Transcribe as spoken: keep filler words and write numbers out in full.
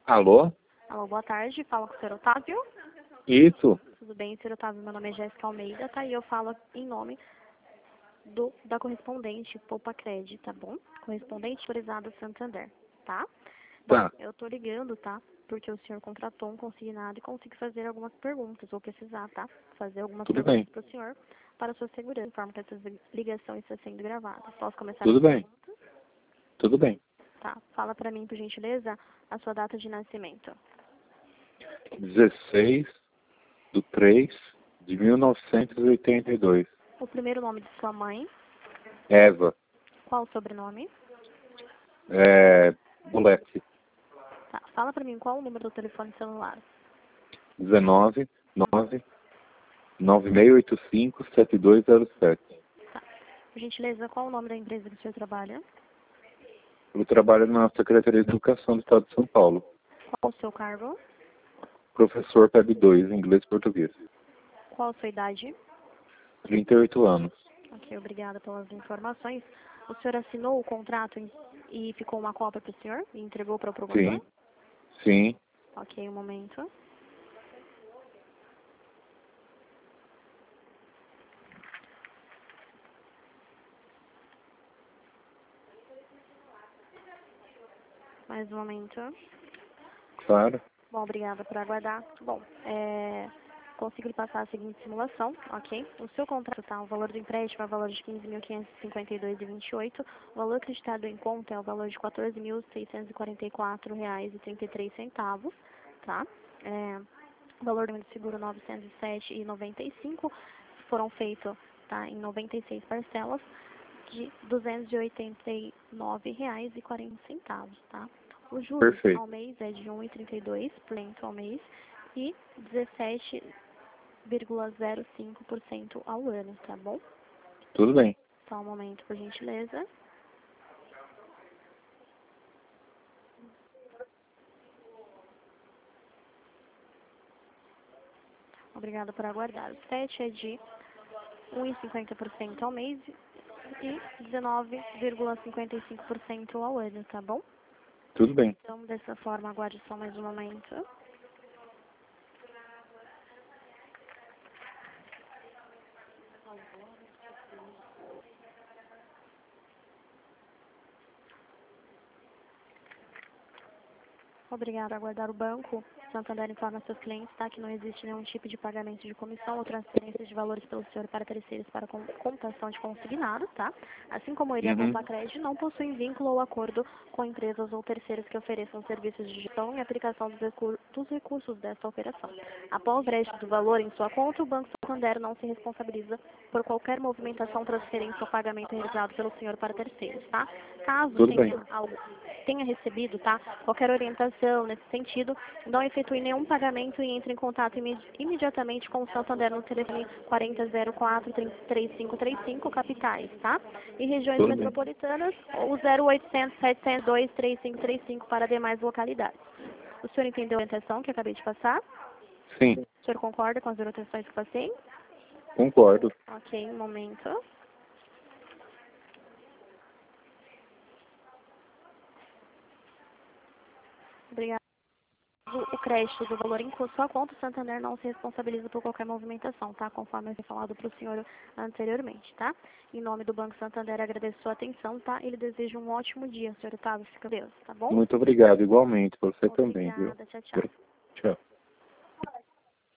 Alô? Alô, boa tarde. Fala com o senhor Otávio. Isso. Tudo bem, senhor Otávio? Meu nome é Jéssica Almeida, tá? E eu falo em nome do, da correspondente Poupa Cred, tá bom? Correspondente autorizada Santander, tá? Bom, Tá. eu tô ligando, tá? Porque o senhor contratou um consignado e consigo fazer algumas perguntas, vou precisar, tá? Fazer algumas Tudo perguntas bem. para o senhor, para a sua segurança, de forma que essa ligação está sendo gravada. Posso começar? Tudo as bem. perguntas? Tudo bem. Tá. Fala para mim, por gentileza, a sua data de nascimento. dezesseis de três de mil novecentos e oitenta e dois. O primeiro nome de sua mãe. Eva. Qual o sobrenome? É... Bulete. Tá. Fala para mim qual o número do telefone celular. dezenove, nove, nove seis oito cinco, sete dois zero sete. Tá. Por gentileza, qual o nome da empresa que o senhor trabalha? Eu trabalho na Secretaria de Educação do Estado de São Paulo. Qual o seu cargo? Professor P E B dois, inglês e português. Qual a sua idade? trinta e oito anos. Ok, obrigada pelas informações. O senhor assinou o contrato e ficou uma cópia para o senhor e entregou para o promotor? Sim. Sim. Ok, um momento. Mais um momento. Claro. Bom, obrigada por aguardar. Bom, é, consigo lhe passar a seguinte simulação, ok? O seu contrato tá, o valor do empréstimo é o valor de quinze mil quinhentos e cinquenta e dois reais e vinte e oito centavos, o valor acreditado em conta é o valor de quatorze mil seiscentos e quarenta e quatro reais e trinta e três centavos, tá? É, o valor do seguro novecentos e sete reais e noventa e cinco centavos, foram feitos, tá, em noventa e seis parcelas de duzentos e oitenta e nove reais e quarenta centavos, tá? O juros Perfeito. ao mês é de um vírgula trinta e dois por cento ao mês e dezessete vírgula zero cinco por cento ao ano, tá bom? Tudo bem. Só um momento, por gentileza. Obrigada por aguardar. O sete é de um vírgula cinquenta por cento ao mês e dezenove vírgula cinquenta e cinco por cento ao ano, tá bom? Tudo bem. Então, dessa forma, aguarde só mais um momento. Obrigada. Aguardar o banco. Santander informa seus clientes, tá, que não existe nenhum tipo de pagamento de comissão ou transferência de valores pelo senhor para terceiros para com- computação de consignado, tá? Assim como ele, a Uhum. Poupa Cred não possui vínculo ou acordo com empresas ou terceiros que ofereçam serviços de gestão e aplicação dos, recur- dos recursos desta operação. Após o crédito do valor em sua conta, o Banco Santander não se responsabiliza por qualquer movimentação, transferência ou pagamento realizado pelo senhor para terceiros, tá? Caso Tudo bem. tenha algo tenha recebido, tá, qualquer orientação nesse sentido, não efetue nenhum pagamento e entre em contato imedi imediatamente com o Santander no telefone quarenta zero quatro, três cinco três cinco, capitais, tá? E regiões Tudo bem. metropolitanas, o zero oitocentos, setecentos e dois, três cinco três cinco para demais localidades. O senhor entendeu a orientação que eu acabei de passar? Sim. O senhor concorda com as orientações que passei? Concordo. Ok, um momento. Obrigada. O crédito do valor em sua conta, o Santander não se responsabiliza por qualquer movimentação, tá? Conforme eu tinha falado para o senhor anteriormente, tá? Em nome do Banco Santander, agradeço sua atenção, tá? Ele deseja um ótimo dia, senhor Otávio. Fica com Deus, tá bom? Muito obrigado. Igualmente. Você também, viu? Obrigada. Tchau, tchau. Tchau.